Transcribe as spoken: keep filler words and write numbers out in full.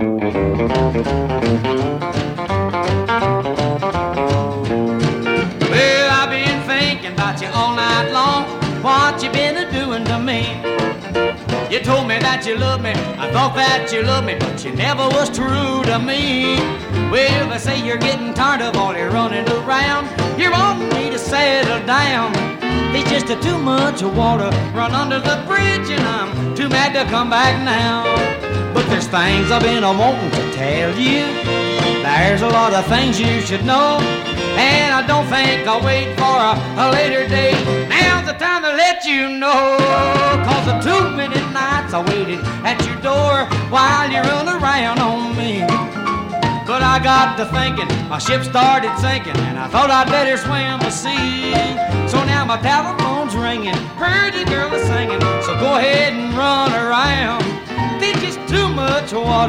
Well, I've been thinking about you all night long. What you been a-doing to me? You told me that you loved me, I thought that you loved me, but you never was true to me. Well, they say you're getting tired of all your running around. You want me to settle down. There's just a too much water run under the bridge, and I'm too mad to come back now. But there's things I've been a-wanting to tell you. There's a lot of things you should know, and I don't think I'll wait for a, a later date. Now's the time to let you know, cause the too many nights I waited at your door while you run around on me. But I got to thinking, my ship started sinking, and I thought I'd better swim the sea. So now my telephone's ringing, pretty girl is singing, so go ahead and run around. There's just too much water